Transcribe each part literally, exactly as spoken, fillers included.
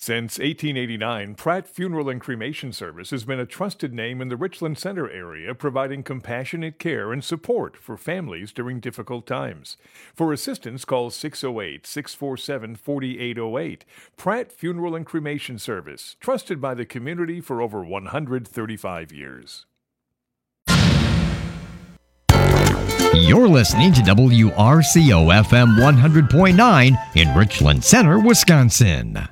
Since eighteen eighty-nine, Pratt Funeral and Cremation Service has been a trusted name in the Richland Center area, providing compassionate care and support for families during difficult times. For assistance, call six oh eight, six four seven, four eight oh eight. Pratt Funeral and Cremation Service, trusted by the community for over one hundred thirty-five years. You're listening to W R C O F M one hundred point nine in Richland Center, Wisconsin.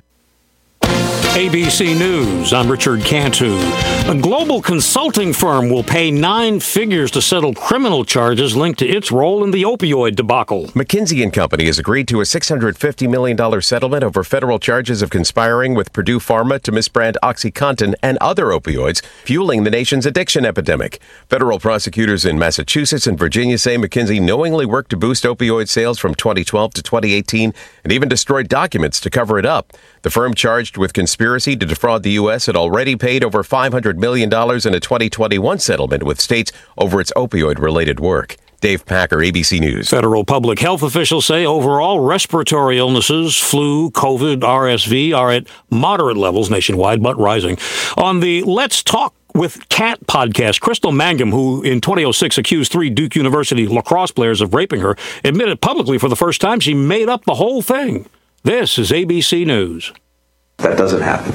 A B C News, I'm Richard Cantu. A global consulting firm will pay nine figures to settle criminal charges linked to its role in the opioid debacle. McKinsey and Company has agreed to a six hundred fifty million dollars settlement over federal charges of conspiring with Purdue Pharma to misbrand OxyContin and other opioids, fueling the nation's addiction epidemic. Federal prosecutors in Massachusetts and Virginia say McKinsey knowingly worked to boost opioid sales from twenty twelve to twenty eighteen and even destroyed documents to cover it up. The firm charged with conspiracy to defraud the U S had already paid over five hundred million dollars in a twenty twenty-one settlement with states over its opioid-related work. Dave Packer, A B C News. Federal public health officials say overall respiratory illnesses, flu, COVID, R S V, are at moderate levels nationwide, but rising. On the Let's Talk with Cat podcast, Crystal Mangum, who in twenty oh six accused three Duke University lacrosse players of raping her, admitted publicly for the first time she made up the whole thing. This is A B C News. That doesn't happen.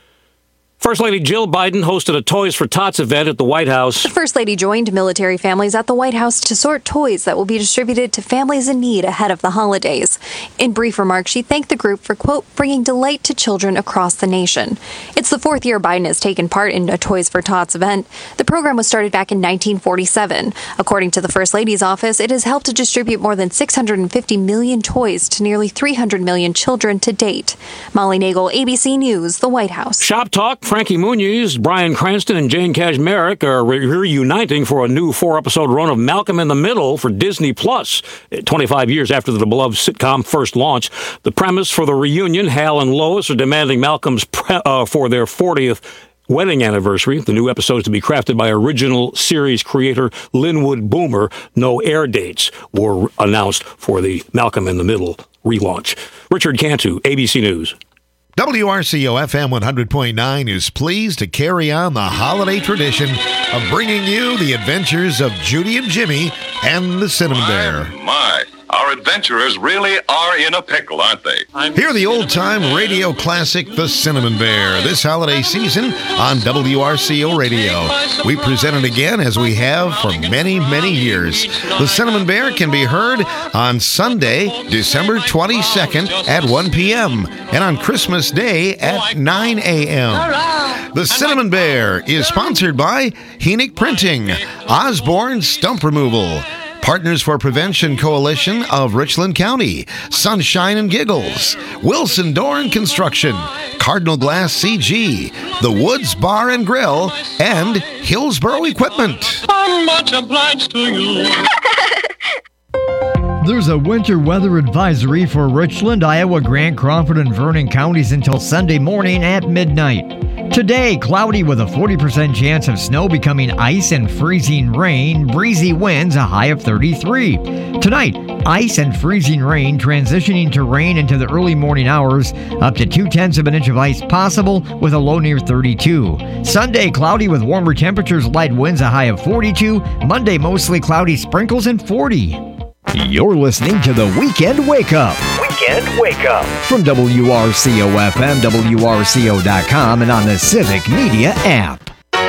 First Lady Jill Biden hosted a Toys for Tots event at the White House. The First Lady joined military families at the White House to sort toys that will be distributed to families in need ahead of the holidays. In brief remarks, she thanked the group for, quote, bringing delight to children across the nation. It's the fourth year Biden has taken part in a Toys for Tots event. The program was started back in nineteen forty-seven. According to the First Lady's office, it has helped to distribute more than six hundred fifty million toys to nearly three hundred million children to date. Molly Nagel, A B C News, the White House. Shop Talk. Frankie Muniz, Bryan Cranston, and Jane Kaczmarek are re- reuniting for a new four-episode run of Malcolm in the Middle for Disney Plus. twenty-five years after the beloved sitcom first launched, the premise for the reunion, Hal and Lois are demanding Malcolm's pre- uh, for their fortieth wedding anniversary. The new episodes to be crafted by original series creator Linwood Boomer. No air dates were announced for the Malcolm in the Middle relaunch. Richard Cantu, A B C News. W R C O F M one hundred point nine is pleased to carry on the holiday tradition of bringing you the adventures of Judy and Jimmy and the Cinnamon Bear. My, my. Our adventurers really are in a pickle, aren't they? Hear the old-time radio classic, The Cinnamon Bear, this holiday season on W R C O Radio. We present it again as we have for many, many years. The Cinnamon Bear can be heard on Sunday, December twenty-second at one p.m. and on Christmas Day at nine a.m. The Cinnamon Bear is sponsored by Henick Printing, Osborne Stump Removal, Partners for Prevention Coalition of Richland County, Sunshine and Giggles, Wilson Door and Construction, Cardinal Glass C G, The Woods Bar and Grill, and Hillsboro Equipment. I'm much obliged to you. There's a winter weather advisory for Richland, Iowa, Grant, Crawford, and Vernon counties until Sunday morning at midnight. Today, cloudy with a forty percent chance of snow becoming ice and freezing rain, breezy winds, a high of thirty-three. Tonight, ice and freezing rain transitioning to rain into the early morning hours, up to two-tenths of an inch of ice possible with a low near thirty-two. Sunday, cloudy with warmer temperatures, light winds, a high of forty-two. Monday, mostly cloudy, sprinkles, and forty. You're listening to the Weekend Wake Up. Weekend Wake Up. From W R C O F M, W R C O dot com, and on the Civic Media app.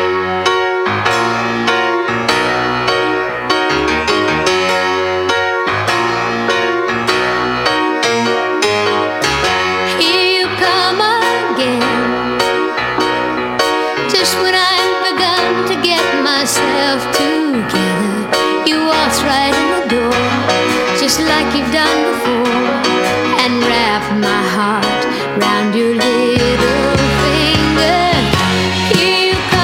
Here you come again. Just when I've begun to get myself together, you waltz right in the door, just like you've done before, and wrap my heart round your little finger. Here you come.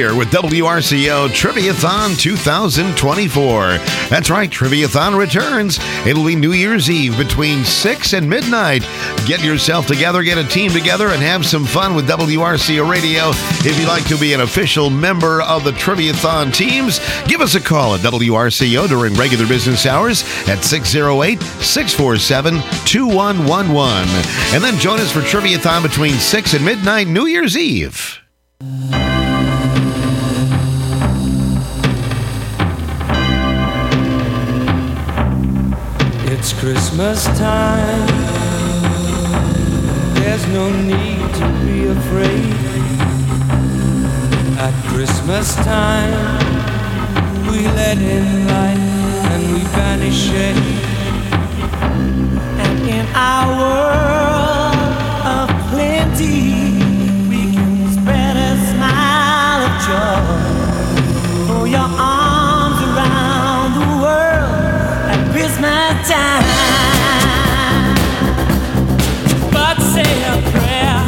year with W R C O Triviathon two thousand twenty-four. That's right, Triviathon returns. It'll be New Year's Eve between six and midnight. Get yourself together, get a team together, and have some fun with W R C O Radio. If you'd like to be an official member of the Triviathon teams, give us a call at W R C O during regular business hours at six oh eight, six four seven, two one one one. And then join us for Triviathon between six and midnight New Year's Eve. It's Christmas time. There's no need to be afraid. At Christmas time, we let in light and we banish shade. And in our world of plenty, we can spread a smile of joy. Throw your arms around the world at Christmas time. But say a prayer,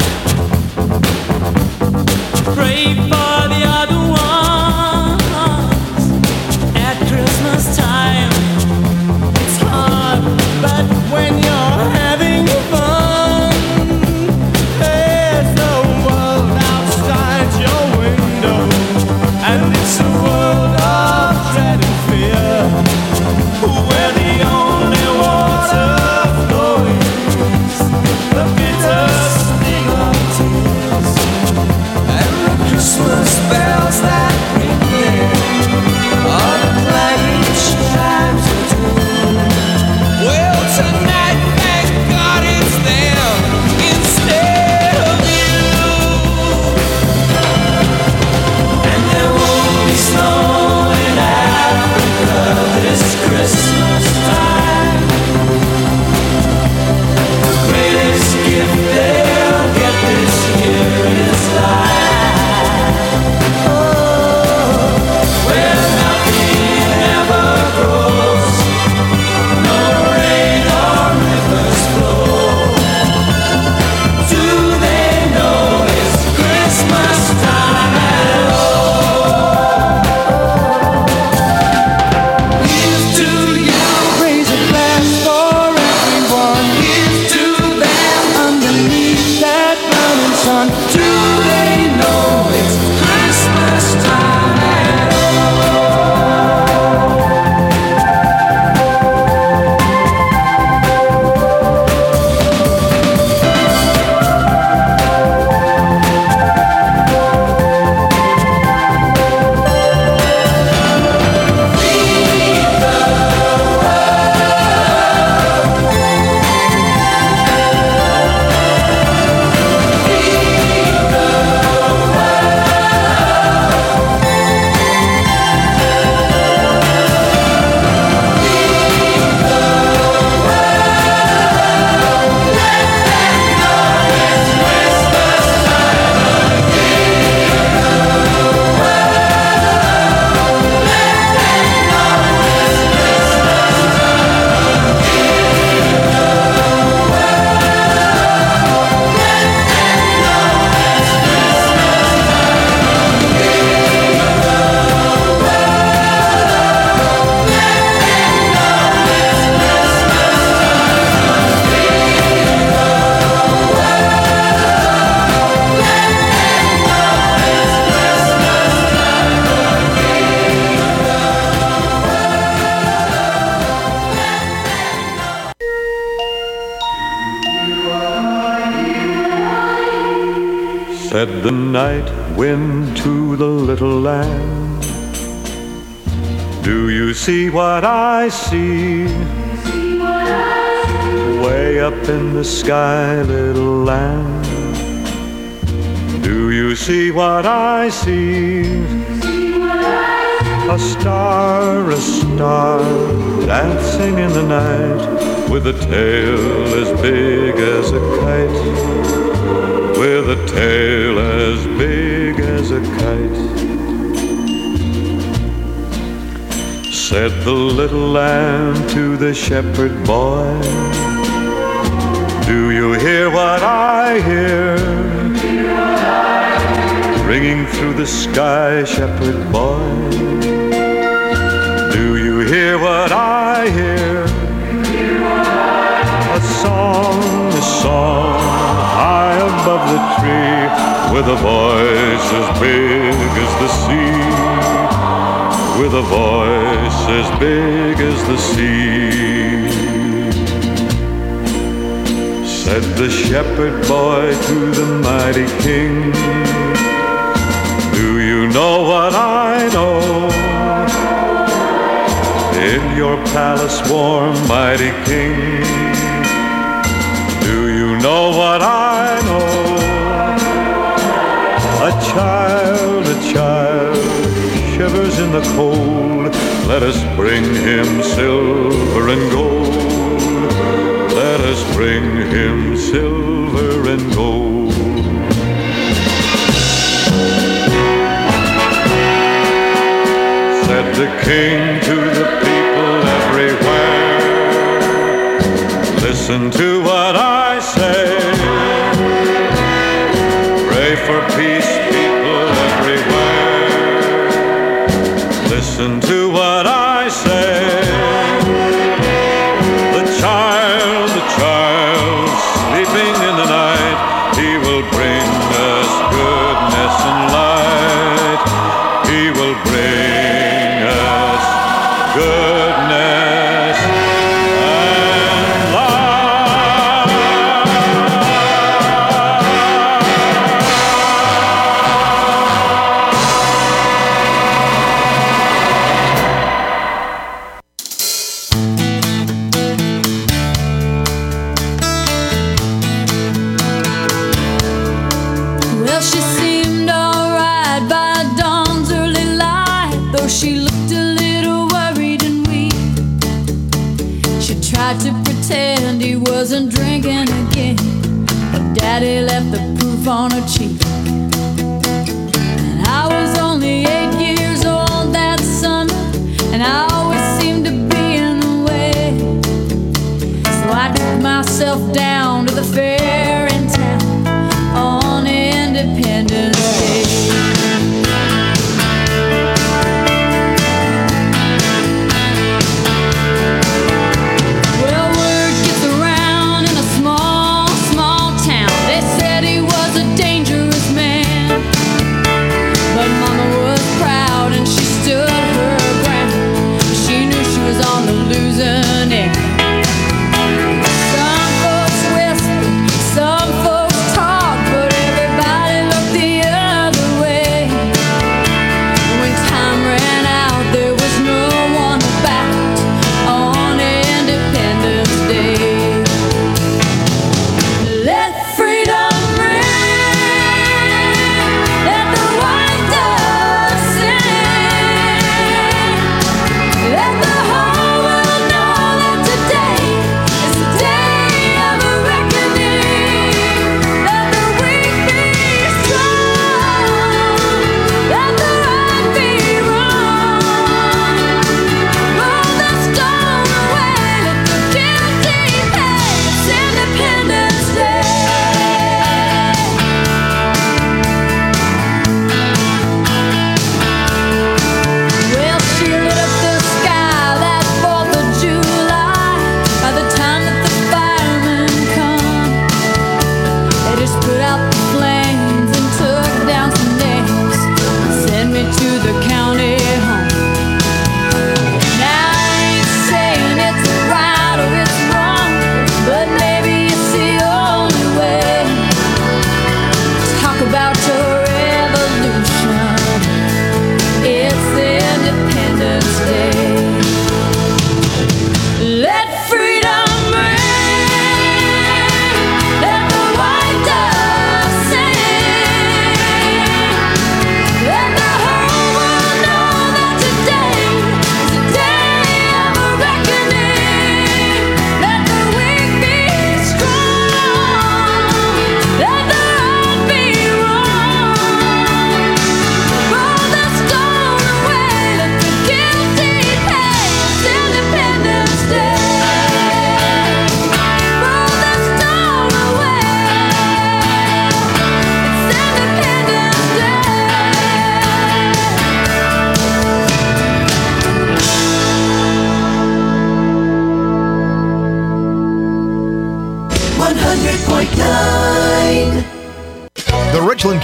pray for the other ones. At Christmas time, it's hard, but when you're having fun, there's no world outside your window, and it's a world of dread and fear, where the only water flowing is the bitter sting of tears, and the Christmas bells that ring there are the clanging chimes of doom. Well, tonight, thank God it's them instead of you. And there won't be snow in Africa this Christmas time. The greatest gift they'll get this year is life. Oh, where nothing ever grows, no rain or rivers flow. Do they know it's Christmas time at all? Here's to you, raise a glass for everyone. Here's to them underneath that burning sun. Do they know it's Christmas time at Said the night wind to the little lamb, do you see what I see? Way up in the sky, little lamb, do you see what I see? A star, a star, dancing in the night, with a tail as big as a kite. With a tail as big as a kite. Said the little lamb to the shepherd boy, do you hear what I hear? ringing through the sky, shepherd boy. Do you hear what I hear? A song, a song, high above the tree, with a voice as big as the sea, with a voice as big as the sea. Said the shepherd boy to the mighty king, do you know what I know? In your palace warm, mighty king, do you know what I know? A child, a child, shivers in the cold. Let us bring him silver and gold. Let us bring him silver and gold. Said the king to the people everywhere, listen to what I say. Pray for peace, people everywhere. Listen to what I say. The child, the child, sleeping in the night, he will bring us goodness and light. He will bring us goodness and light. Well, she seemed alright by dawn's early light, though she looked a little worried and weak. She tried to pretend he wasn't drinking again, but Daddy left the proof on her cheek. And I was only eight years old that summer, and I always seemed to be in the way. So I took myself down to the fair in town on Independence Day. Well, word gets around in a small, small town. They said he was a dangerous man, but Mama was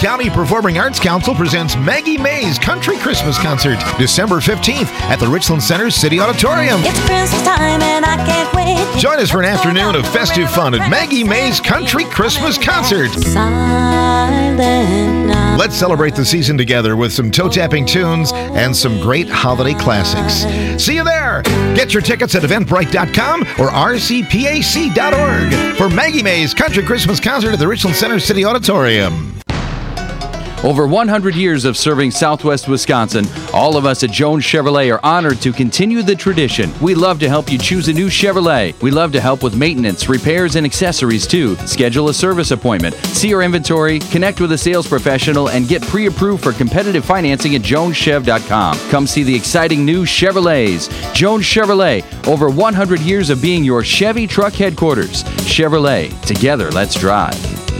County Performing Arts Council presents Maggie May's Country Christmas Concert, December fifteenth at the Richland Center City Auditorium. It's Christmas time and I can't wait. Join us for an afternoon of festive fun at Maggie May's Country Christmas Concert. Silent night. Let's celebrate the season together with some toe-tapping tunes and some great holiday classics. See you there! Get your tickets at eventbrite dot com or r c p a c dot org for Maggie May's Country Christmas Concert at the Richland Center City Auditorium. Over one hundred years of serving Southwest Wisconsin, all of us at Jones Chevrolet are honored to continue the tradition. We love to help you choose a new Chevrolet. We love to help with maintenance, repairs, and accessories too. Schedule a service appointment, see our inventory, connect with a sales professional, and get pre-approved for competitive financing at jones chev dot com. Come see the exciting new Chevrolets. Jones Chevrolet, over one hundred years of being your Chevy truck headquarters. Chevrolet, together let's drive.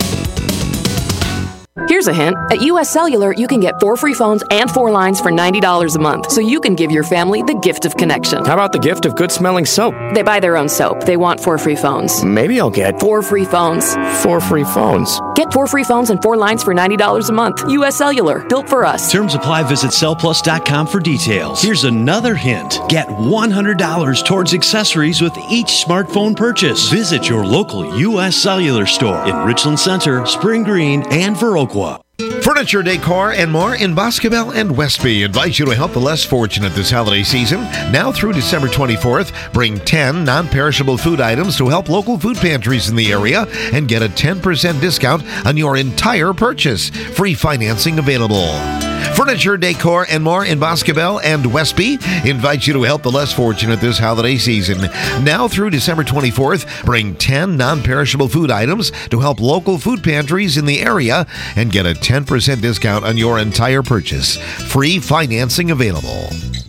Here's a hint. At U S Cellular, you can get four free phones and four lines for ninety dollars a month, so you can give your family the gift of connection. How about the gift of good-smelling soap? They buy their own soap. They want four free phones. Maybe I'll get Four free phones. four free phones. Get four free phones and four lines for ninety dollars a month. U S Cellular, built for us. Terms apply. Visit cell plus dot com for details. Here's another hint. Get one hundred dollars towards accessories with each smartphone purchase. Visit your local U S Cellular store in Richland Center, Spring Green, and Viroqua. Furniture, decor, and more in Boscobel and Westby invite you to help the less fortunate this holiday season. Now through December twenty-fourth, bring ten non-perishable food items to help local food pantries in the area and get a ten percent discount on your entire purchase. Free financing available. Furniture, decor, and more in Boscobel and Westby invite you to help the less fortunate this holiday season. Now through December twenty-fourth, bring ten non-perishable food items to help local food pantries in the area and get a ten percent discount on your entire purchase. Free financing available.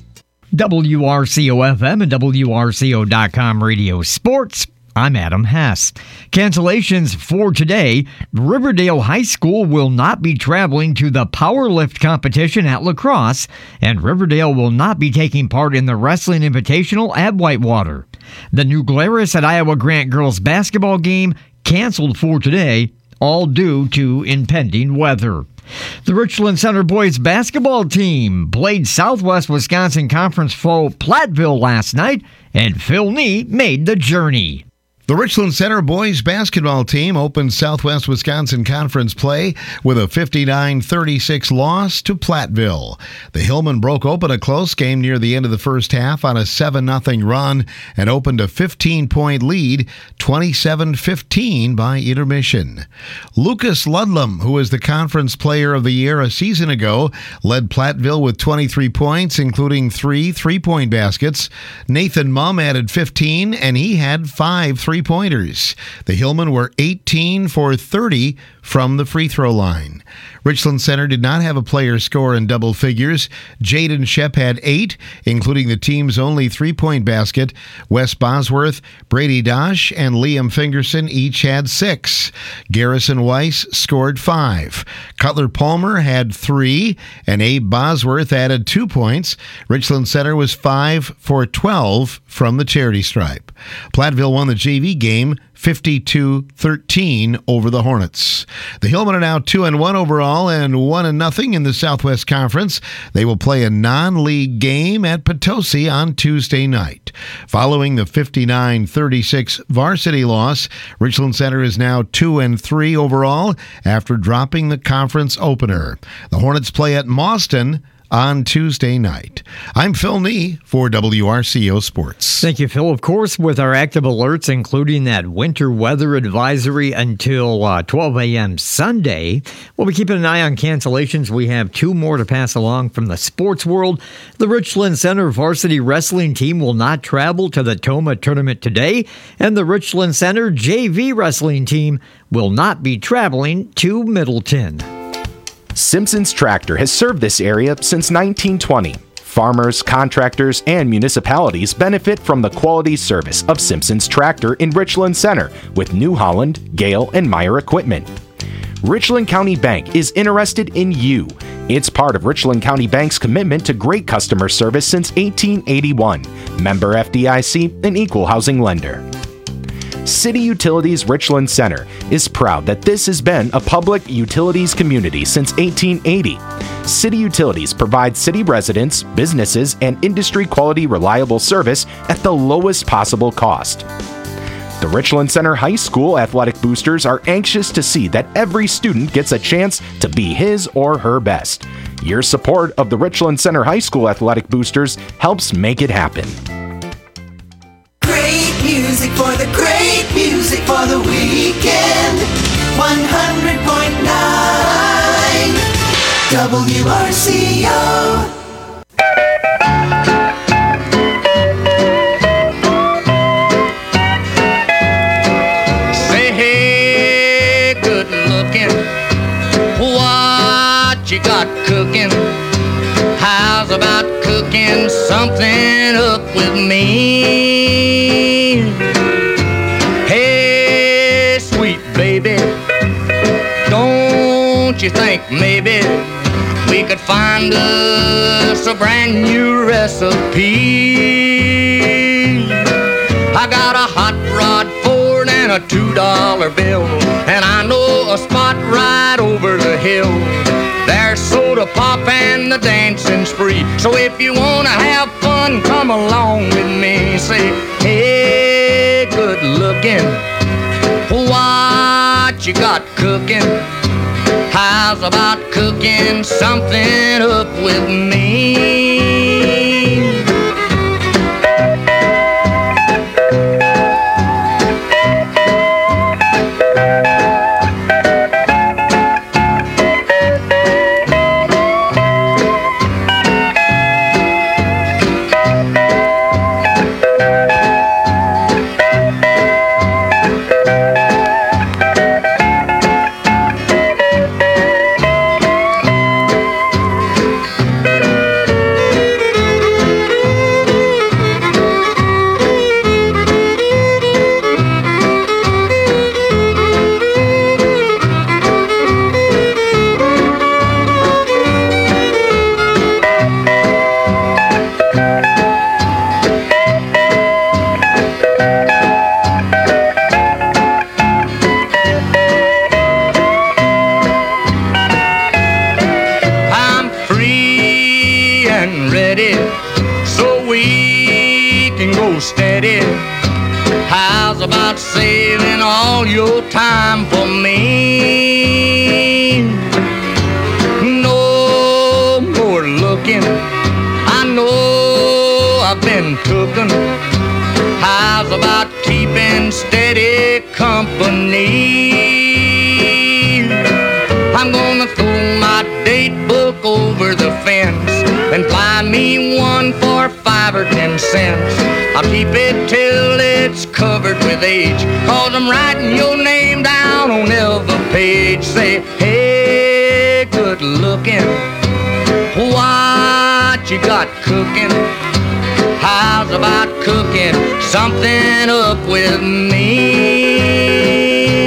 W R C O F M and W R C O dot com Radio Sports. I'm Adam Hess. Cancellations for today. Riverdale High School will not be traveling to the powerlift competition at La Crosse, and Riverdale will not be taking part in the Wrestling Invitational at Whitewater. The New Glarus at Iowa Grant girls basketball game canceled for today, all due to impending weather. The Richland Center boys basketball team played Southwest Wisconsin Conference foe Platteville last night, and Phil Nee made the journey. The Richland Center boys basketball team opened Southwest Wisconsin Conference play with a fifty-nine thirty-six loss to Platteville. The Hillmen broke open a close game near the end of the first half on a seven nothing run and opened a fifteen-point lead, twenty-seven fifteen by intermission. Lucas Ludlam, who was the conference player of the year a season ago, led Platteville with twenty-three points, including three three-point baskets. Nathan Mumm added fifteen, and he had five three three-pointers. The Hillmen were eighteen for thirty from the free throw line. Richland Center did not have a player score in double figures. Jaden Shep had eight, including the team's only three-point basket. Wes Bosworth, Brady Dosh, and Liam Fingerson each had six. Garrison Weiss scored five. Cutler Palmer had three, and Abe Bosworth added two points. Richland Center was five for twelve from the charity stripe. Platteville won the J V game fifty-two thirteen over the Hornets. The Hillmen are now two and one overall and one and nothing in the Southwest Conference. They will play a non-league game at Potosi on Tuesday night. Following the fifty-nine thirty-six varsity loss, Richland Center is now two and three overall after dropping the conference opener. The Hornets play at Mauston on Tuesday night. I'm Phil Nee for W R C O Sports. Thank you, Phil. Of course, with our active alerts, including that winter weather advisory until uh, twelve a.m. Sunday, we'll be keeping an eye on cancellations. We have two more to pass along from the sports world. The Richland Center varsity wrestling team will not travel to the Toma tournament today, and the Richland Center J V wrestling team will not be traveling to Middleton. Simpson's Tractor has served this area since nineteen twenty. Farmers, contractors, and municipalities benefit from the quality service of Simpson's Tractor in Richland Center with New Holland, Gale, and Meyer equipment. Richland County Bank is interested in you. It's part of Richland County Bank's commitment to great customer service since eighteen eighty-one. Member F D I C, an equal housing lender. City Utilities Richland Center is proud that this has been a public utilities community since eighteen eighty. City Utilities provides city residents, businesses, and industry quality reliable service at the lowest possible cost. The Richland Center High School Athletic Boosters are anxious to see that every student gets a chance to be his or her best. Your support of the Richland Center High School Athletic Boosters helps make it happen. Great music for the great music for the weekend. one hundred point nine W R C O. Say, hey, good looking, what you got cooking? How's about cooking something up with me? Hey, sweet baby, don't you think maybe we could find us a brand new recipe? I got a hot rod Ford and a two dollar bill, and I know a spot right over the hill. There's soda pop and the dancing spree. So if you wanna have fun, come along with me. Say, hey, good looking, what you got cooking? How's about cooking something up with me? About saving all your time for me. No more looking, I know I've been cooking. How's about keeping steady company? I'm gonna throw my date book over the fence and buy me one for five or ten cents. I'll keep it till it's covered with age, cause I'm writing your name down on every page. Say, hey, good looking, what you got cooking? How's about cooking something up with me?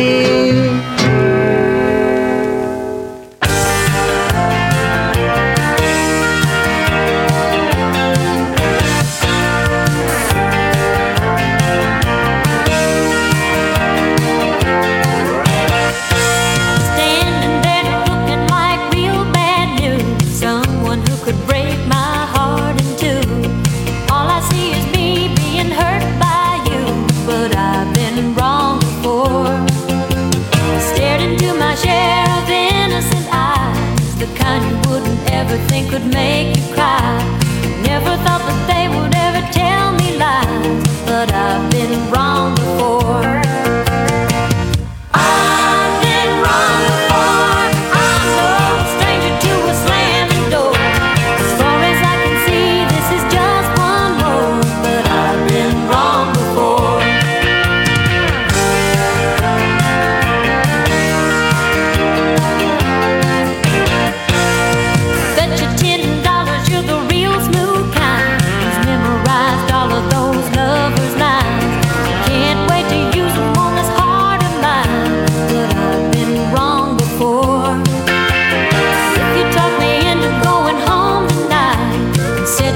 Think would make you cry. Never thought that they would ever tell me lies, but I've been wrong before. I've been wrong before. I'm no stranger to a slamming door. As far as I can see, this is just one more, but I've been wrong before.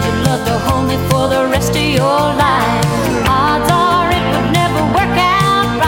For the rest of your life, odds are it would never work out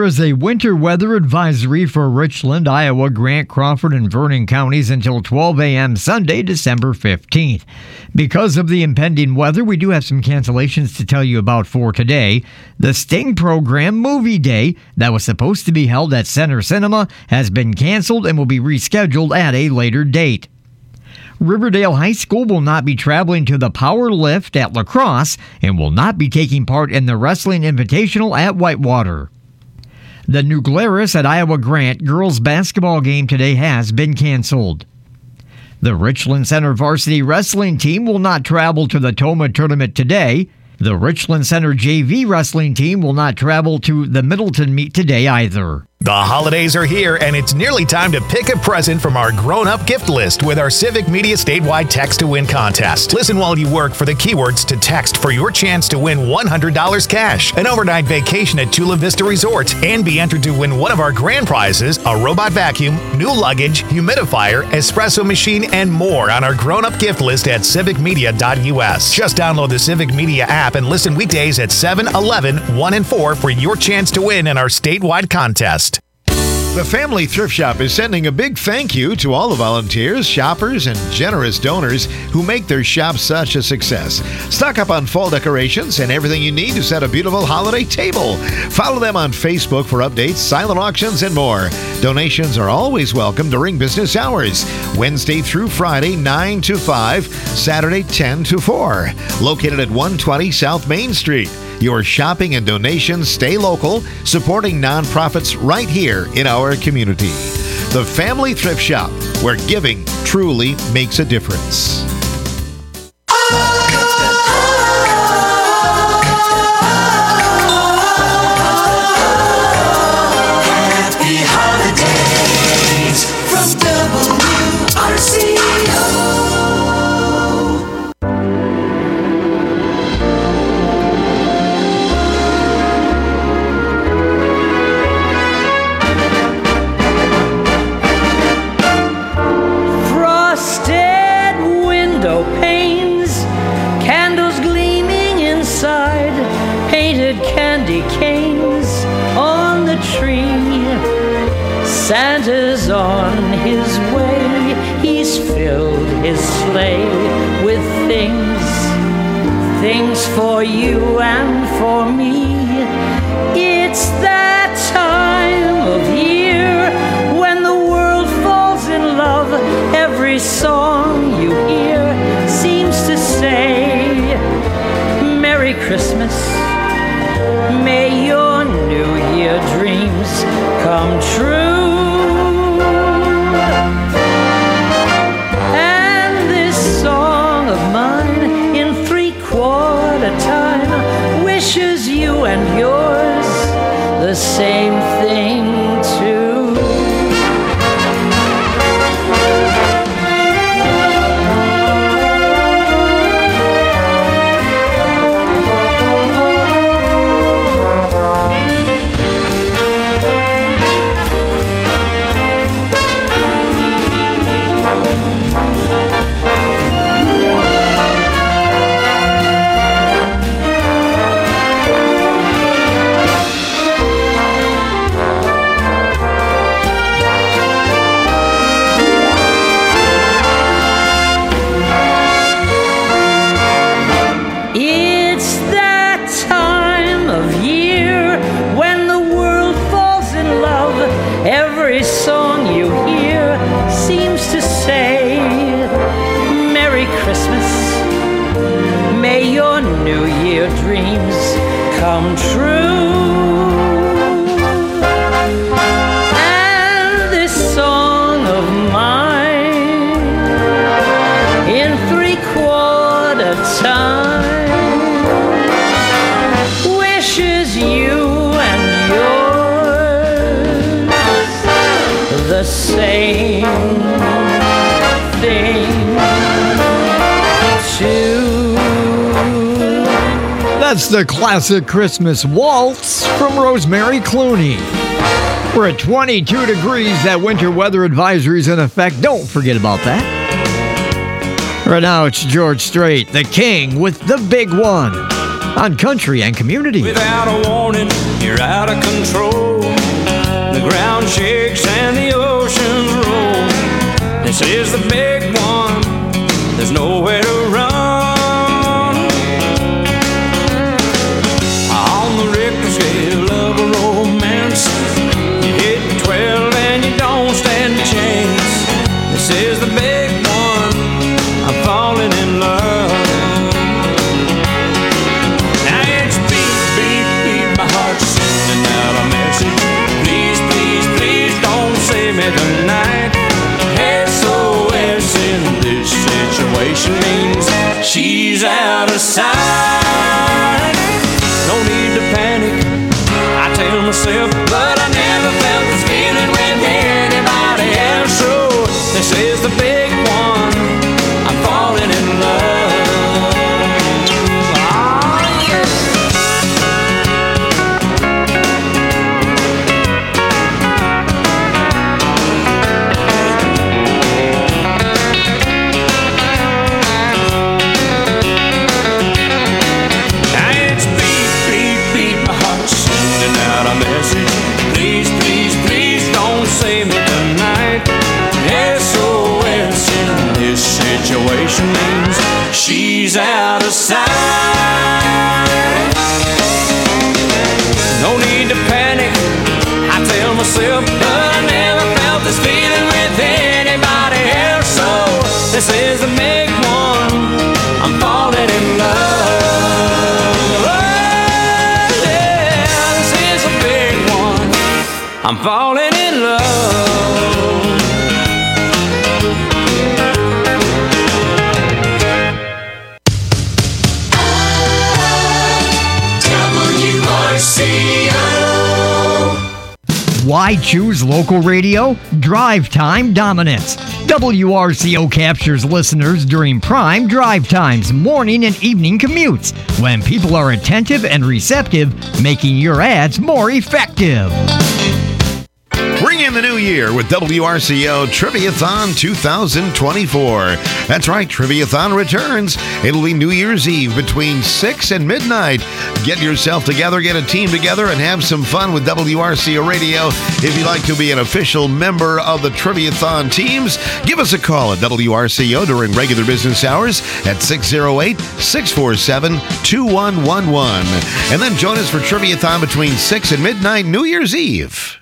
is a winter weather advisory for Richland, Iowa, Grant, Crawford, and Vernon counties until twelve a.m. Sunday, December fifteenth. Because of the impending weather, we do have some cancellations to tell you about for today. The Sting program Movie Day that was supposed to be held at Center Cinema has been canceled and will be rescheduled at a later date. Riverdale High School will not be traveling to the Power Lift at La Crosse and will not be taking part in the Wrestling Invitational at Whitewater. The New Glarus at Iowa Grant girls basketball game today has been canceled. The Richland Center varsity wrestling team will not travel to the Toma tournament today. The Richland Center J V wrestling team will not travel to the Middleton meet today either. The holidays are here, and it's nearly time to pick a present from our grown-up gift list with our Civic Media statewide Text to Win contest. Listen while you work for the keywords to text for your chance to win one hundred dollars cash, an overnight vacation at Chula Vista Resort, and be entered to win one of our grand prizes, a robot vacuum, new luggage, humidifier, espresso machine, and more on our grown-up gift list at civic media dot u s. Just download the Civic Media app and listen weekdays at seven, eleven, one, and four for your chance to win in our statewide contest. The Family Thrift Shop is sending a big thank you to all the volunteers, shoppers, and generous donors who make their shop such a success. Stock up on fall decorations and everything you need to set a beautiful holiday table. Follow them on Facebook for updates, silent auctions, and more. Donations are always welcome during business hours. Wednesday through Friday, nine to five, Saturday, ten to four. Located at one twenty South Main Street. Your shopping and donations stay local, supporting nonprofits right here in our community. The Family Thrift Shop, where giving truly makes a difference. Happy holidays from W R C O. Santa's on his way, he's filled his sleigh with things, things for you and for me. It's that time of year when the world falls in love. Every song you hear seems to say, Merry Christmas, may your New Year dreams come true. And this song of mine in three-quarter time wishes you and yours the same thing too. Come true. And this song of mine in three-quarter time wishes you and yours the same thing too. That's the classic Christmas waltz from Rosemary Clooney. We're at twenty-two degrees. That winter weather advisory is in effect. Don't forget about that. Right now, it's George Strait, the king, with the big one on Country and Community. Without a warning, you're out of control. ground shakes and the oceans roll. This is the big one, there's nowhere to run. On the Richter scale of a romance, you hit twelve and you don't stand a chance. This is the big one, I'm falling in love. Now it's beat, beat, beat, my heart's sending out a message. Please, please, please don't save me tonight. S O S in this situation means she's out of sight. No need to panic, I tell myself, but I never felt this feeling with anybody else. So this is the big one, I'm falling in love. Oh, yeah. Now it's beat, beat, beat, my heart's sending out a message. Please, please, please don't save me tonight. S O S in this situation means she's out of sight. No need to panic, I tell myself, but I never felt this feeling with anybody else. So this is the big one, I'm falling in love. Oh, yeah, this is a big one, I'm falling in love. W R C O. Why choose local radio? Drive time dominance. W R C O captures listeners during prime drive times, morning and evening commutes, when people are attentive and receptive, making your ads more effective. Bring in the new year with W R C O Triviathon two thousand twenty-four. That's right, Triviathon returns. It'll be New Year's Eve between six and midnight. Get yourself together, get a team together, and have some fun with W R C O Radio. If you'd like to be an official member of the Triviathon teams, give us a call at W R C O during regular business hours at six oh eight, six four seven, two one one one. And then join us for Triviathon between six and midnight New Year's Eve.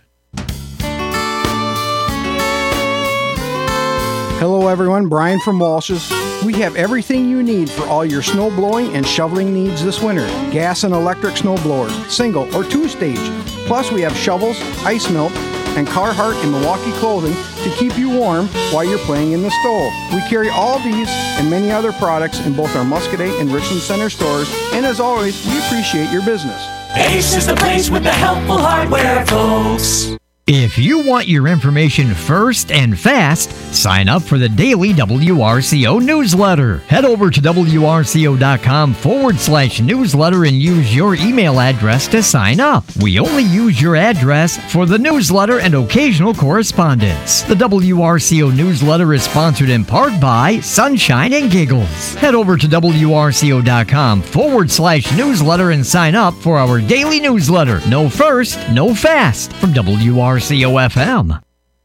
Hello everyone, Brian from Walsh's. We have everything you need for all your snow blowing and shoveling needs this winter. Gas and electric snow blowers, single or two-stage. Plus we have shovels, ice melt, and Carhartt and Milwaukee clothing to keep you warm while you're playing in the snow. We carry all these and many other products in both our Muscadet and Richland Center stores, and as always, we appreciate your business. Ace is the place with the helpful hardware, folks. If you want your information first and fast, sign up for the daily W R C O newsletter. Head over to WRCO.com forward slash newsletter and use your email address to sign up. We only use your address for the newsletter and occasional correspondence. The W R C O newsletter is sponsored in part by Sunshine and Giggles. Head over to WRCO.com forward slash newsletter and sign up for our daily newsletter. No first, no fast from W R C O F M.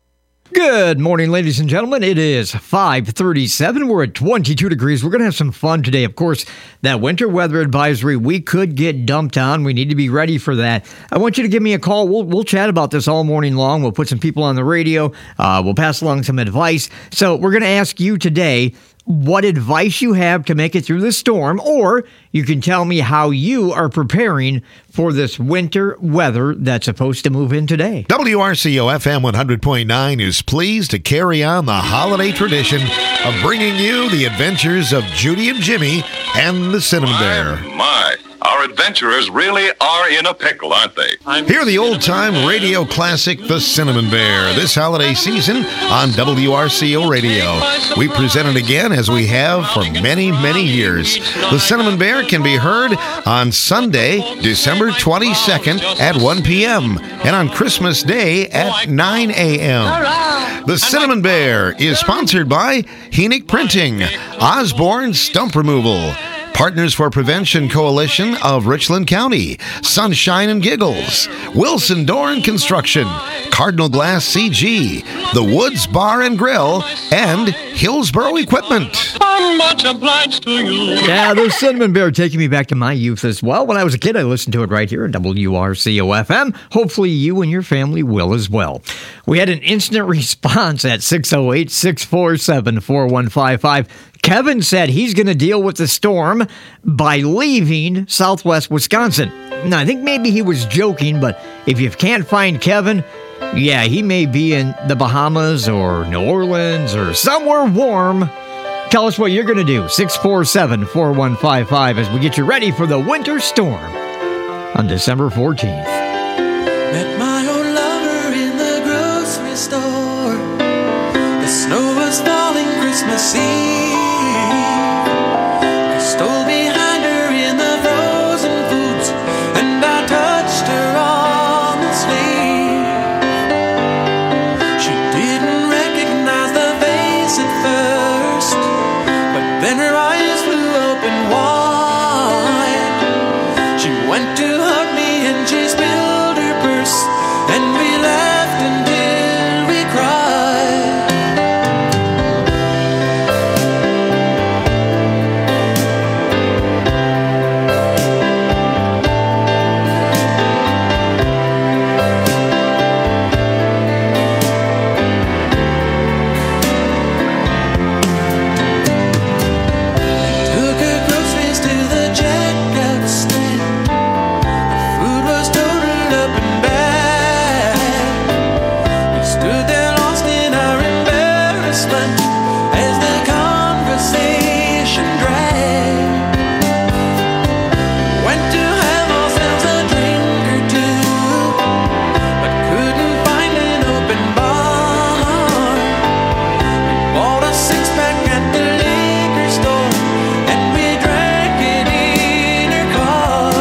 Good morning, ladies and gentlemen. It is five thirty-seven. We're at twenty-two degrees. We're going to have some fun today. Of course, that winter weather advisory, we could get dumped on. We need to be ready for that. I want you to give me a call. We'll, we'll chat about this all morning long. We'll put some people on the radio. Uh, we'll pass along some advice. So we're going to ask you today what advice you have to make it through the storm, or you can tell me how you are preparing for this winter weather that's supposed to move in today. W R C O F M one hundred point nine is pleased to carry on the holiday tradition of bringing you the adventures of Judy and Jimmy and the Cinnamon Bear. My, our adventurers really are in a pickle, aren't they? Hear the old-time radio classic, The Cinnamon Bear, this holiday season on W R C O Radio. We present it again as we have for many, many years. The Cinnamon Bear can be heard on Sunday, December twenty-second at one p.m. and on Christmas Day at nine a.m. The Cinnamon Bear is sponsored by Henick Printing, Osborne Stump Removal, Partners for Prevention Coalition of Richland County, Sunshine and Giggles, Wilson Door and Construction, Cardinal Glass C G, The Woods Bar and Grill, and Hillsboro Equipment. I'm much obliged to you. Yeah, the Cinnamon Bear taking me back to my youth as well. When I was a kid, I listened to it right here at W R C O F M. Hopefully you and your family will as well. We had an instant response at six oh eight, six four seven, four one five five. Kevin said he's going to deal with the storm by leaving Southwest Wisconsin. Now, I think maybe he was joking, but if you can't find Kevin, yeah, he may be in the Bahamas or New Orleans or somewhere warm. Tell us what you're going to do. six four seven, four one five five as we get you ready for the winter storm on December fourteenth. Met my old lover in the grocery store. The snow was falling Christmas Eve. I stole behind her in the frozen foods, and I touched her on the sleeve. She didn't recognize the face at first, but then her eyes flew open wide. She went to hug me and she spilled her purse, and we laughed until we cried. Took her groceries to the checkout stand. The food was totaled up and back. We stood there lost in our embarrassment as the conversation dragged. Went to have ourselves a drink or two, but couldn't find an open bar. We bought a six-pack at the liquor store, and we drank it in her car.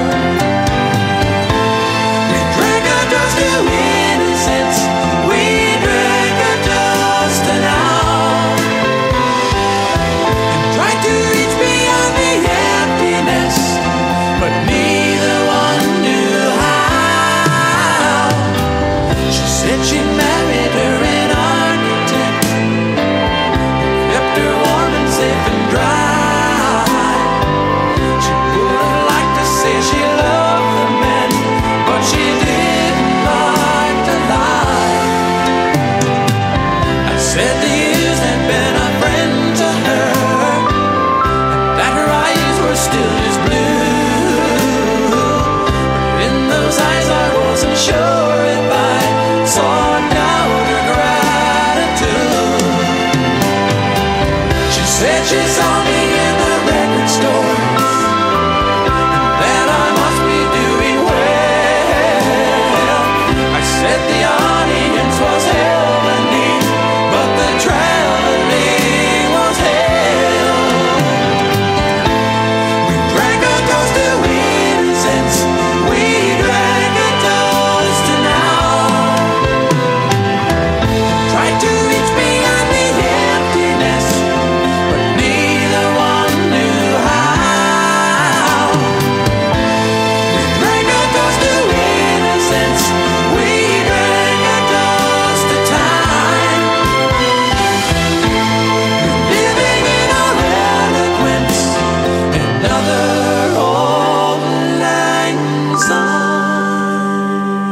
We drank a toast to innocence. We drank a toast to now, and tried to reach beyond the emptiness, but neither one knew how. She said she married her an architect, kept her warm and safe and dry. She would have liked to say she loved the man, but she didn't like to lie. I said the years had been a friend to her, and that her eyes were still as blue. But in those eyes I wasn't sure if I saw doubt or gratitude. She said she saw me in the record store, and that I must be doing well. I said the audience was heavenly, but the traveling was hell. We drank a toast to innocence. We drank a toast to now. Tried to reach beyond the emptiness, but neither one knew how. We drank a toast to innocence. We drank a toast to time. Living in our eloquence, another old lang syne.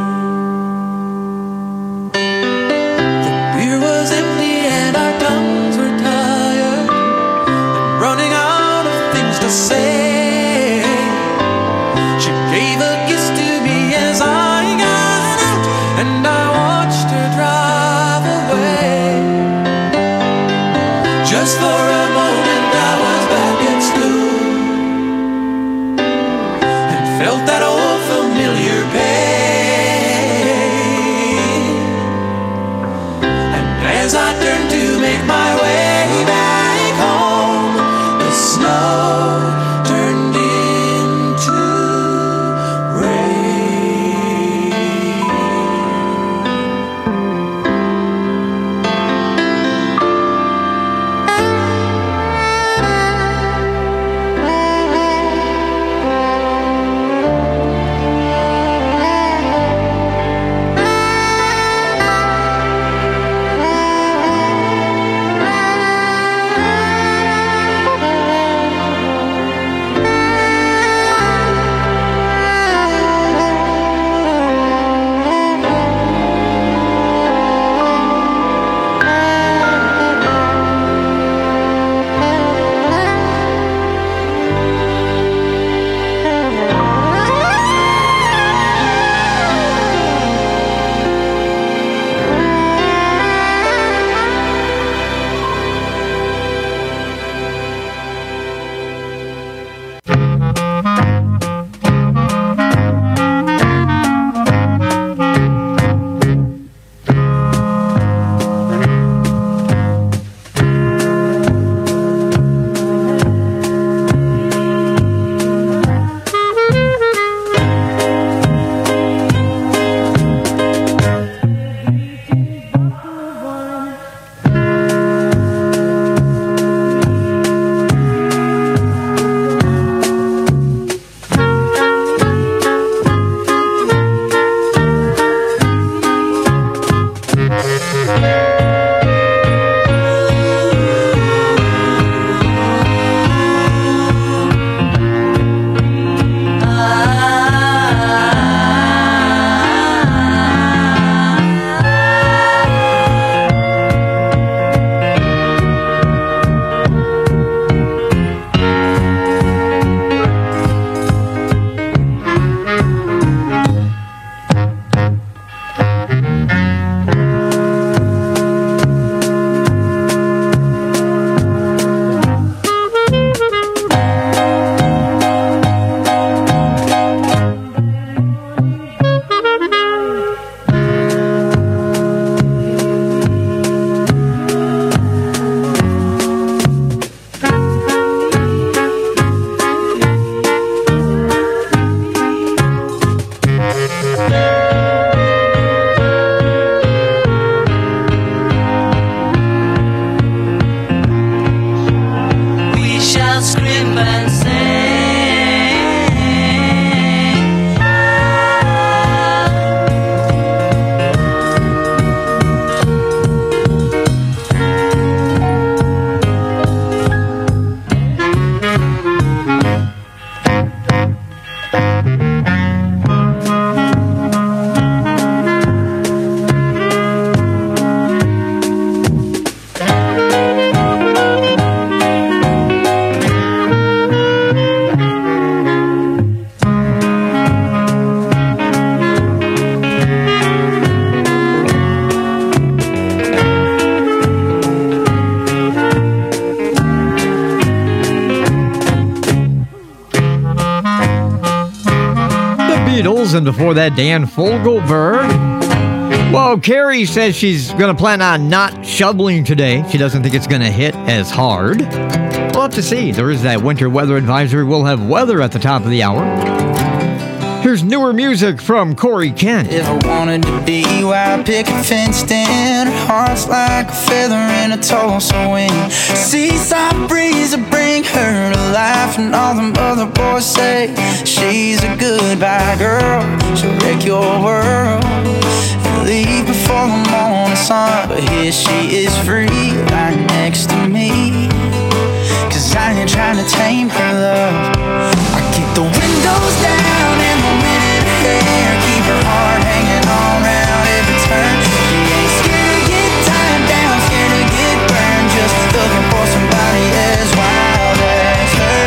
The beer was empty and our tongues were tired, and running out of things to say. She gave a kiss to me as I got out, and I watched her drive away. Just for a moment I was back at school, and felt that old familiar pain. And as I turned to make my way back home, the snow turned into rain. Beatles, and before that, Dan Fogelberg. Well, Carrie says she's going to plan on not shoveling today. She doesn't think it's going to hit as hard. We'll have to see. There is that winter weather advisory. We'll have weather at the top of the hour. Here's newer music from Corey Kent. If I wanted to be where I pick a fenced in, her heart's like a feather in a Tulsa wind. Seaside breeze will bring her to life, and all them other boys say she's a goodbye girl. She'll wreck your world and leave before the morning sun. But here she is free, right next to me. Cause I ain't trying to tame her love. I keep the windows down and the wind in her hair, keep her heart hanging on round every turn. She ain't scared to get tied down, scared to get burned, just looking for somebody as wild as her.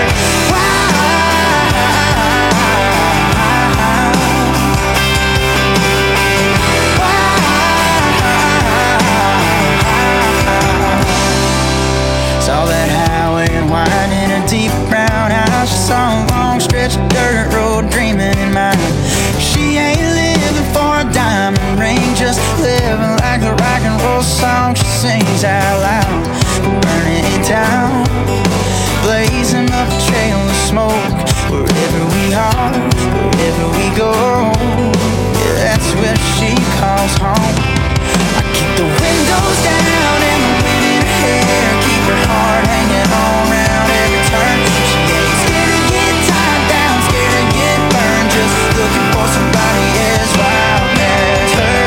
Saw that highway and wine in a deep brown house. She saw a long stretch of dirt road dreaming in mind. She ain't living for a diamond ring, just living like the rock and roll song she sings out loud. Burning it down, blazing up a trail of smoke. Wherever we are, wherever we go, yeah, that's where she calls home. I keep the windows down and the wind in her hair, keep her heart hanging on round every turn. She ain't scared to get tied down, scared to get burned, just looking for somebody as wild as her.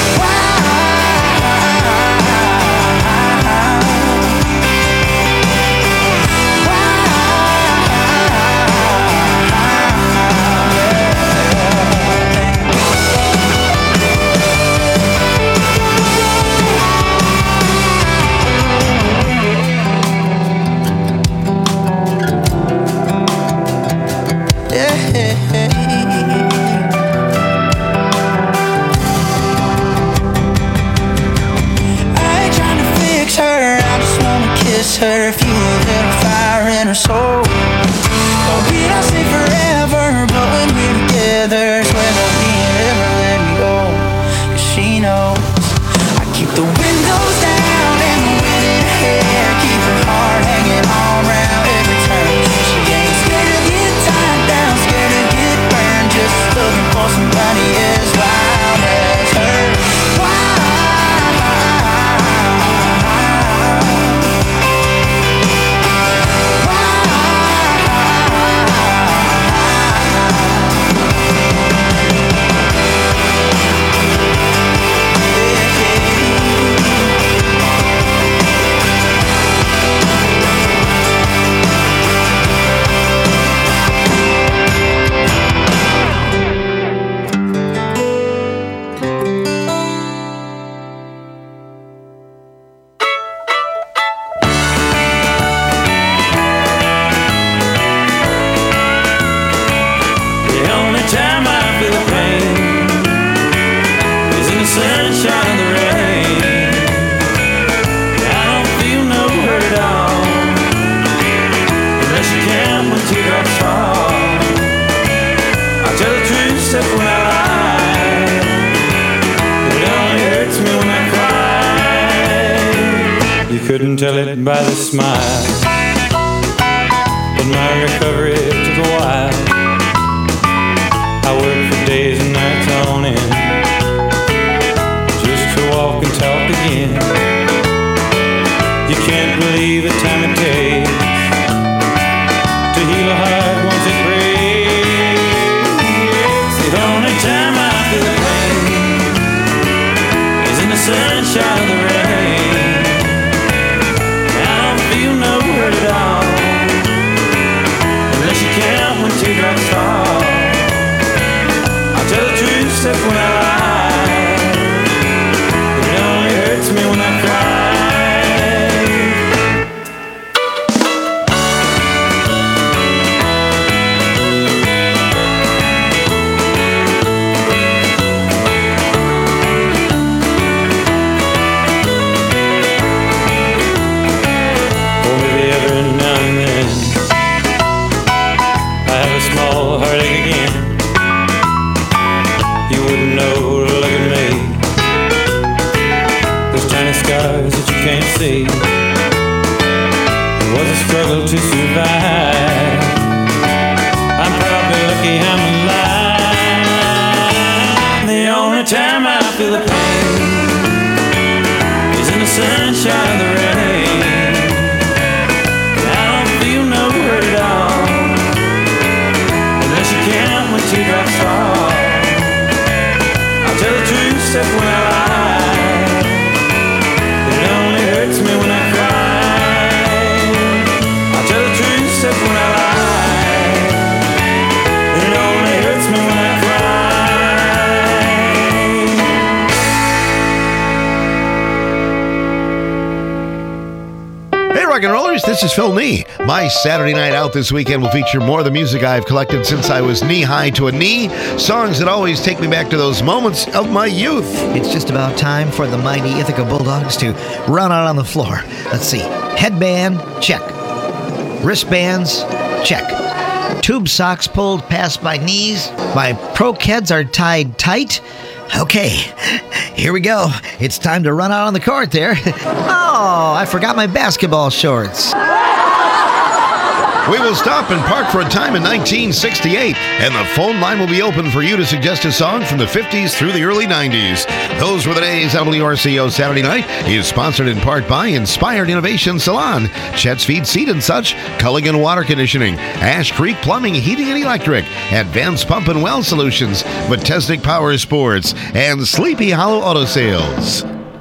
Her, if you a little fire in her soul. But we don't stay forever, but when we're together, swear that we ain't ever let me go. Cause she knows I keep the windows down and the wind in her hair, keep her heart hanging on round every turn. She ain't scared to get tied down, scared to get burned, just looking for somebody as wild as her. Wild. Couldn't tell it by the smile, but my recovery took a while. I worked for days and nights on end, just to walk and talk again. You can't believe the time it takes to heal a heart once it breaks. The only time I feel the pain is in the sunshine of the rain. At all, unless you count when teardrops fall. I'll tell the truth except when I lie. It only hurts me when I cry. see. It was a struggle to survive. I'm probably lucky I'm alive. The only time I feel the pain is in the sunshine of the rain. I don't feel no hurt at all unless you count when teardrops fall. I'll tell the truth, except when I lie. It only hurts me when I cry. I'll tell the truth, except when I lie. It only hurts me when I Hey, rock and rollers, this is Phil Nee. My Saturday night out this weekend will feature more of the music I've collected since I was knee-high to a knee. Songs that always take me back to those moments of my youth. It's just about time for the mighty Ithaca Bulldogs to run out on the floor. Let's see. Headband, check. Wristbands, check. Tube socks pulled past my knees. My pro keds are tied tight. Okay, here we go. It's time to run out on the court there. Oh, I forgot my basketball shorts. We will stop and park for a time in nineteen sixty-eight, and the phone line will be open for you to suggest a song from the fifties through the early nineties. Those were the days. W R C O Saturday Night is sponsored in part by Inspired Innovation Salon, Chet's Feed Seed and Such, Culligan Water Conditioning, Ash Creek Plumbing, Heating and Electric, Advanced Pump and Well Solutions, Metesnic Power Sports, and Sleepy Hollow Auto Sales.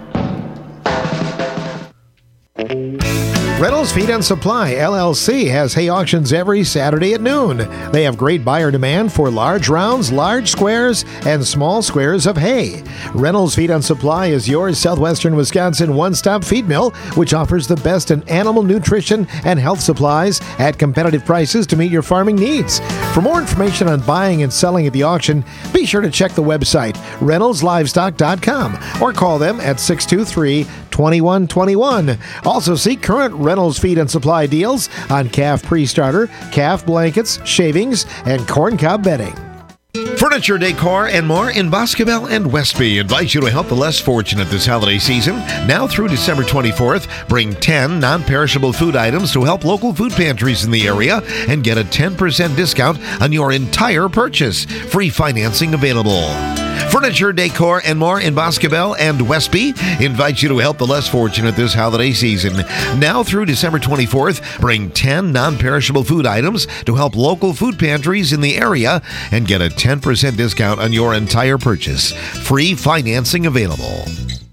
Reynolds Feed and Supply, L L C, has hay auctions every Saturday at noon. They have great buyer demand for large rounds, large squares, and small squares of hay. Reynolds Feed and Supply is your southwestern Wisconsin one-stop feed mill, which offers the best in animal nutrition and health supplies at competitive prices to meet your farming needs. For more information on buying and selling at the auction, be sure to check the website, reynolds livestock dot com, or call them at six two three, two one two one. Also see current Reynolds Feed and Supply deals on calf pre-starter, calf blankets, shavings, and corncob bedding. Furniture, decor, and more in Boscobel and Westby invite you to help the less fortunate this holiday season. Now through December twenty-fourth, bring ten non-perishable food items to help local food pantries in the area and get a ten percent discount on your entire purchase. Free financing available. Furniture, decor, and more in Boscobel and Westby invite you to help the less fortunate this holiday season. Now through December twenty-fourth, bring ten non-perishable food items to help local food pantries in the area and get a ten percent discount on your entire purchase. Free financing available.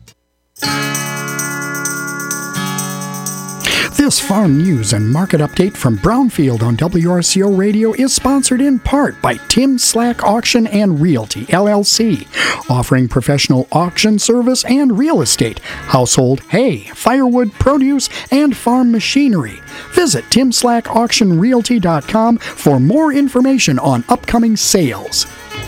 This farm news and market update from Brownfield on W R C O Radio is sponsored in part by Tim Slack Auction and Realty, L L C, offering professional auction service and real estate, household hay, firewood, produce, and farm machinery. Visit tim slack auction realty dot com for more information on upcoming sales.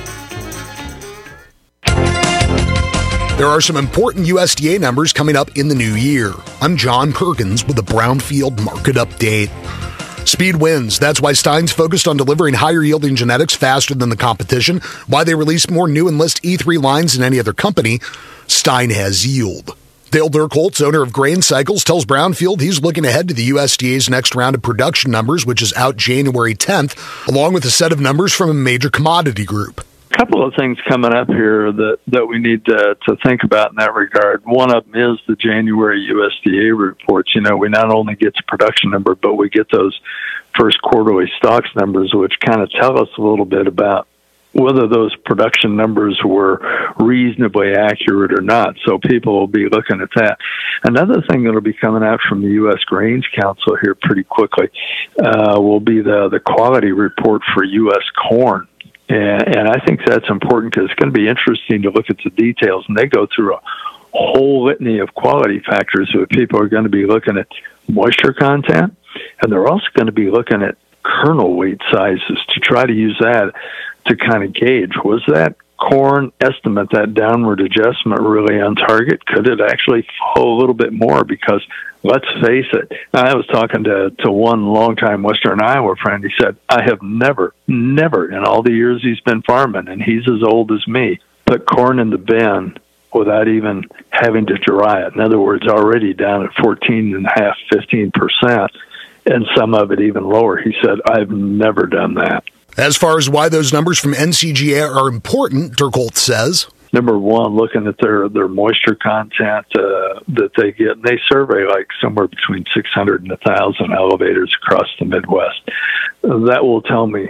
There are some important U S D A numbers coming up in the new year. I'm John Perkins with the Brownfield Market Update. Speed wins. That's why Stein's focused on delivering higher-yielding genetics faster than the competition, why they release more new Enlist E three lines than any other company. Stein has yield. Dale Dirkholtz, owner of Grain Cycles, tells Brownfield he's looking ahead to the U S D A's next round of production numbers, which is out January tenth, along with a set of numbers from a major commodity group. Couple of things coming up here that, that we need to, to think about in that regard. One of them is the January U S D A reports. You know, we not only get the production number, but we get those first quarterly stocks numbers, which kind of tell us a little bit about whether those production numbers were reasonably accurate or not. So people will be looking at that. Another thing that will be coming out from the U S Grains Council here pretty quickly uh, will be the, the quality report for U S corn. And, and I think that's important because it's going to be interesting to look at the details. And they go through a whole litany of quality factors where people are going to be looking at moisture content, and they're also going to be looking at kernel weight sizes to try to use that to kind of gauge, was that corn estimate, that downward adjustment, really on target? Could it actually fall a little bit more? Because let's face it, I was talking to, to one longtime Western Iowa friend. He said, I have never, never in all the years he's been farming, and he's as old as me, put corn in the bin without even having to dry it. In other words, already down at fourteen and a half, fifteen percent, and some of it even lower. He said, I've never done that. As far as why those numbers from N C G A are important, Dirkholt says, number one, looking at their, their moisture content uh, that they get. And they survey like somewhere between six hundred and one thousand elevators across the Midwest. That will tell me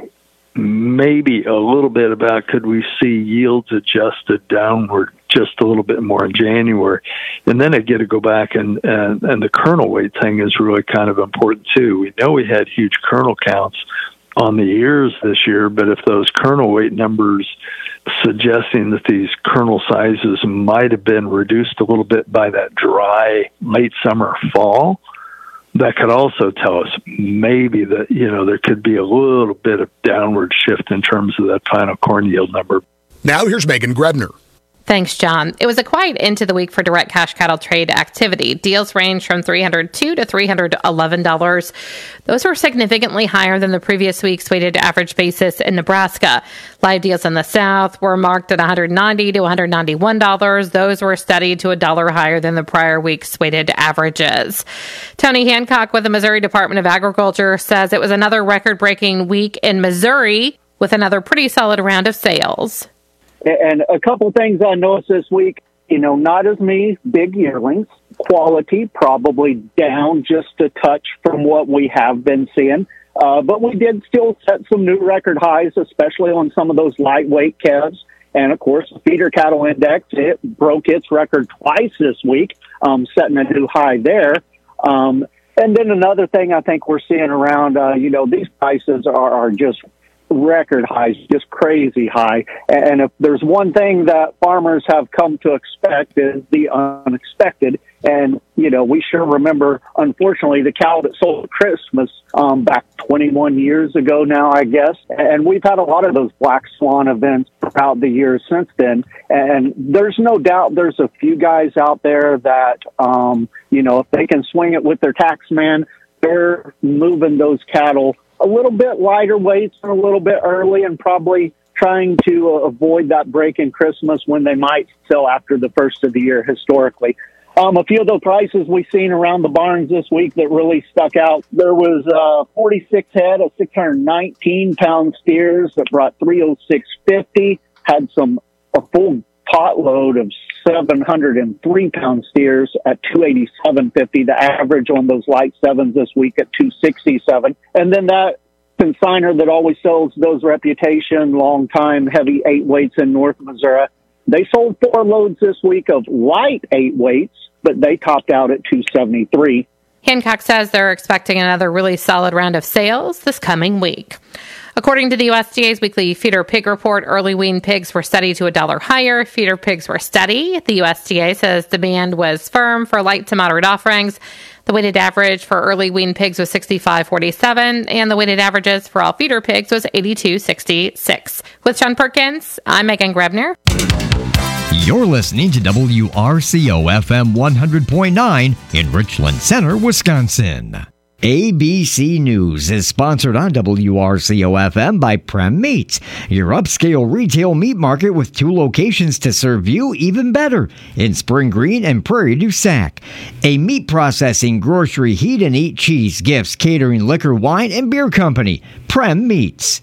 maybe a little bit about could we see yields adjusted downward just a little bit more in January. And then I get to go back and, and, and the kernel weight thing is really kind of important too. We know we had huge kernel counts on the ears this year, but if those kernel weight numbers suggesting that these kernel sizes might have been reduced a little bit by that dry late summer fall, that could also tell us maybe that, you know, there could be a little bit of downward shift in terms of that final corn yield number. Now here's Megan Grebner. Thanks, John. It was a quiet end to the week for direct cash cattle trade activity. Deals range from three hundred two dollars to three hundred eleven dollars. Those were significantly higher than the previous week's weighted average basis in Nebraska. Live deals in the South were marked at one hundred ninety dollars to one hundred ninety-one dollars. Those were steady to a dollar higher than the prior week's weighted averages. Tony Hancock with the Missouri Department of Agriculture says it was another record-breaking week in Missouri with another pretty solid round of sales. And a couple things I noticed this week, you know, not as many big yearlings. Quality probably down just a touch from what we have been seeing. Uh, but we did still set some new record highs, especially on some of those lightweight calves. And, of course, the feeder cattle index, it broke its record twice this week, um, setting a new high there. Um, and then another thing I think we're seeing around, uh, you know, these prices are, are just record highs, just crazy high. And if there's one thing that farmers have come to expect is the unexpected. And, you know, we sure remember, unfortunately, the cow that sold at Christmas um, back twenty-one years ago now, I guess. And we've had a lot of those black swan events throughout the years since then. And there's no doubt there's a few guys out there that, um, you know, if they can swing it with their tax man, they're moving those cattle a little bit lighter weights and a little bit early, and probably trying to uh, avoid that break in Christmas when they might sell after the first of the year historically. Um, a few of the prices we've seen around the barns this week that really stuck out. There was uh, forty-six head of six hundred nineteen pound steers that brought three oh six fifty. Had some a full pot load of seven hundred three pound steers at two eighty-seven fifty. The average on those light sevens this week at two sixty-seven. And then that consigner that always sells those Reputation long time heavy eight weights in North Missouri, they sold four loads this week of light eight weights, but they topped out at two seventy-three. Hancock says they're expecting another really solid round of sales this coming week. According to the U S D A's weekly feeder pig report, early wean pigs were steady to a dollar higher. Feeder pigs were steady. The U S D A says demand was firm for light to moderate offerings. The weighted average for early wean pigs was sixty-five forty-seven, and the weighted averages for all feeder pigs was eighty-two sixty-six. With John Perkins, I'm Megan Grebner. You're listening to W R C O F M one hundred point nine in Richland Center, Wisconsin. A B C News is sponsored on W R C O F M by Prem Meats, your upscale retail meat market with two locations to serve you even better in Spring Green and Prairie du Sac. A meat processing, grocery, heat and eat, cheese, gifts, catering, liquor, wine, and beer company. Prem Meats.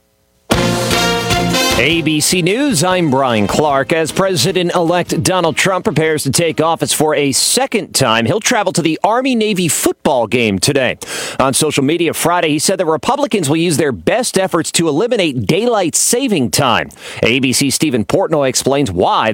A B C News, I'm Brian Clark. As President-elect Donald Trump prepares to take office for a second time, he'll travel to the Army-Navy football game today. On social media Friday, he said that Republicans will use their best efforts to eliminate daylight saving time. A B C's Stephen Portnoy explains why